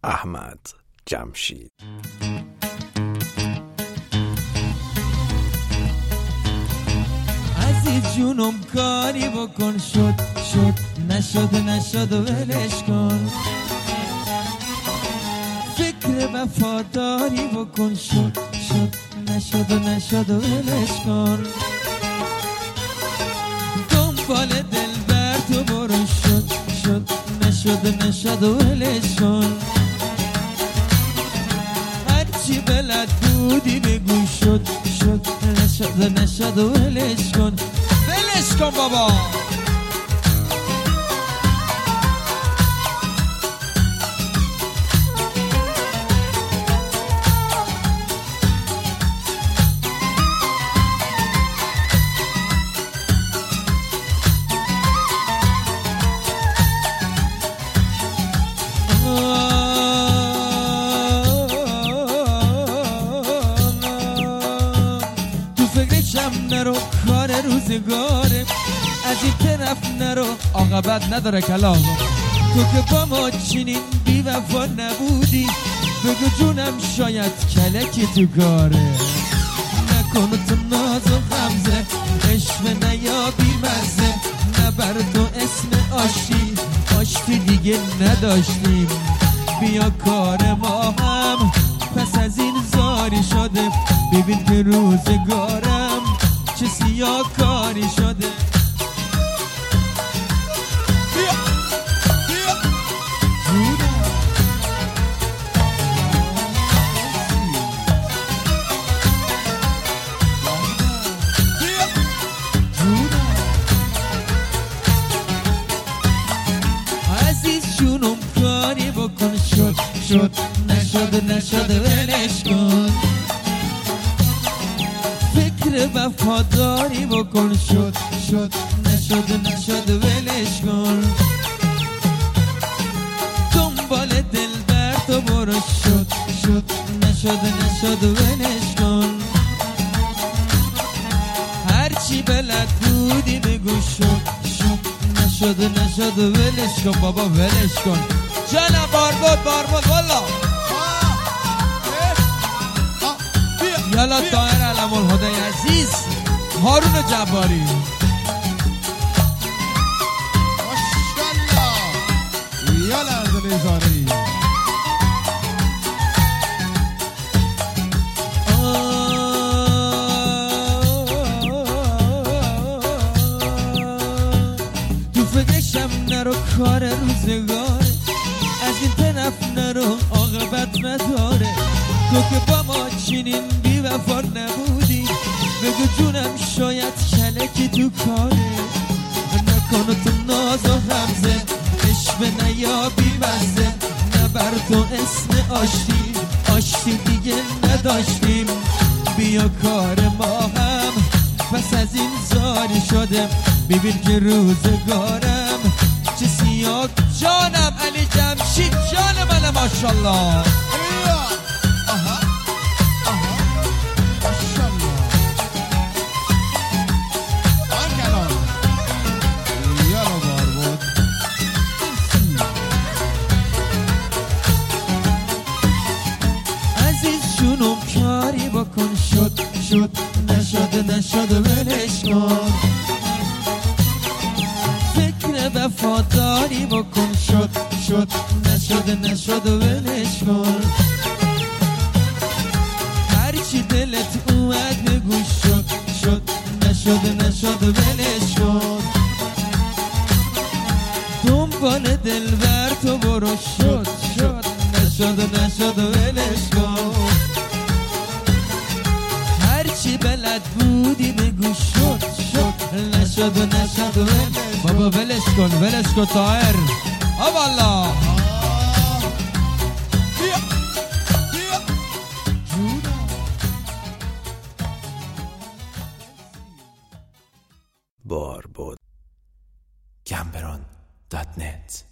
احمد جمشید. عزیز جونم کاری بکن، شد نشد و ولش کن. فکر وفاداری بکن، شد نشد و ولش کن. دنبال دلبر تو برو، شد نشد و ولش کن. هرچی بلد بودی بگو، شد نشد و ولش کن. ولش کن بابا. نرو کار روزگاره، از این طرف نرو عاقبت نداره کلام. تو که با ما چنین بی وفا نبودی، بگو جونم شاید کلکی تو کاره. نکن تو ناز و غمزه، عشق نیا بی مزه. نبر تو اسم آشتی دیگه نداشتیم. بیا کار ما هم پس از این زاری شده. ببین که روزگارم چه سیاه کاری شده. بیا عزیز جونم کاری بکن، شد نشد ولش کن. فکر وفاداری بکن، شد نشد ولش کن. دنبال دلبر تو برو، شد نشد ولش کن. هرچی بلد بودی بگو، شد نشد ولش کن بابا، ولش کن. جانم باربود والا. یالا طاهر علم الهدی عزیز، هارون جباری. ماشاءالله. یالا زنیزاری. تو فکرشم نرو کار روزگار، از این طرف نرو عاقبت نداره. تو که با ما چنین بی وفا نبودی، بگو جونم شاید کلکی تو کاره. نکن تو ناز و غمزه، عشق نیا بی مزه. نبر تو اسم آشتی دیگه نداشتیم. بیا کار ما هم پس از این زاری شده. ببین که روزگارم چه سیاه. جانم علی جمشید، جان من ماشاءالله. جونم کاری بکن، شد نشد ولش کن. فکر وفاداری بکن، شد نشد ولش کن. هرچی دلت اومد بگو، شد نشد ولش کن. دنبال دلبر تو برو، شد نشد ولش کن. هرچی بلد بودی بگو، شد نشد ولش. بابا ولش کن طاهر. والا باربود گمبران.net